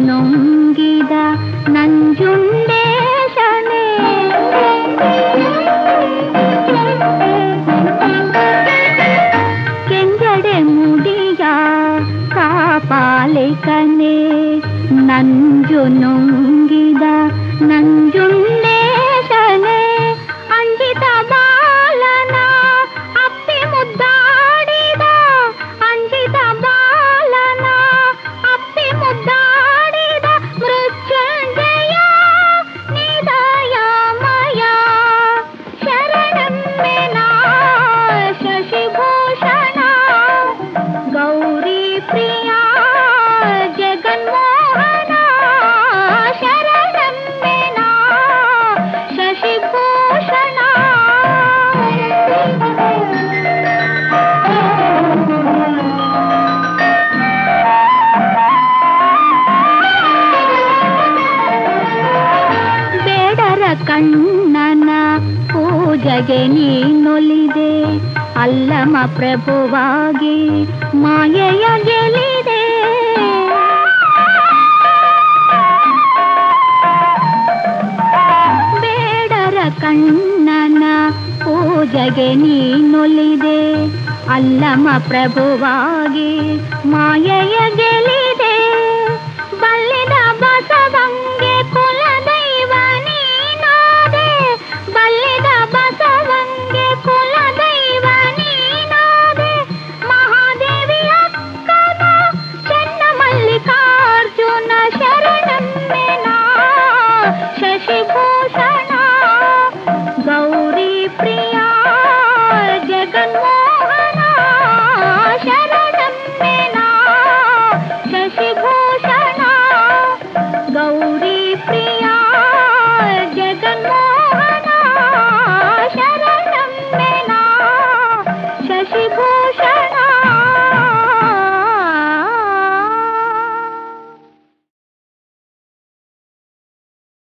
ನುಂಗಿದ ನಂಜುಂಡೇಶನೇ ಕೆಂಜಡೆ ಮುಡಿಯ ಕಾಪಾಲಿಕನೇ ನಂಜು ನುಂಗಿದ ನಂಜುಂಡೇಶನೇ ಅಂಜಿತ ಬಾಲನ ಅಪ್ಪಿ ಮುದ್ದಾಡಿದ ಅಂಜಿತ ಬಾಲನ ಅಪ್ಪಿ ಮುದ್ದಾಡಿದ ಮೃತ್ಯುಂಜಯ ನಿದಯಮಯ ಶರಣಮ್ಮೆನ ಶಶಿಭೂಷಣ ಗೌರಿ ಪ್ರಿಯ ಜಗನ್ಮೋಹನ ಶರಣಮ್ಮೆನ ಶಶಿಭೂಷಣ ಬೇಡರ ಕಣ್ಣನ ಪೂಜೆಗೆ ನೀನೊಲಿದೆ ಅಲ್ಲಮ ಪ್ರಭುವಾಗಿ ಮಾಯೆಯ ಗೆಲಿದೆ ಬೇಡರ ಕಣ್ಣನ ಪೂಜೆಗೆ ನೀನೊಲಿದೆ ಅಲ್ಲಮ ಪ್ರಭುವಾಗಿ ಮಾಯೆಯ ಗೆಲಿದೆ